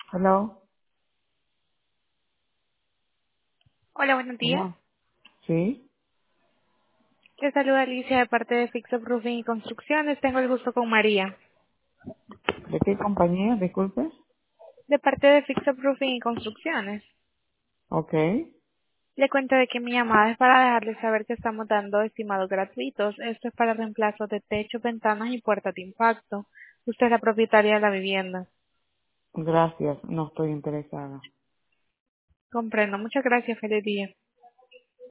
Hello. Hola, buenos días. Hola. Sí. Les saluda Alicia de parte de Fix Up Roofing y Construcciones. Tengo el gusto con María. ¿De qué compañía? Disculpe. De parte de Fix Up Roofing y Construcciones. Ok. Le cuento de que mi llamada es para dejarles saber que estamos dando estimados gratuitos. Esto es para reemplazo de techos, ventanas y puertas de impacto. Usted es la propietaria de la vivienda. Gracias. No estoy interesada. Comprendo. Muchas gracias. Feliz día.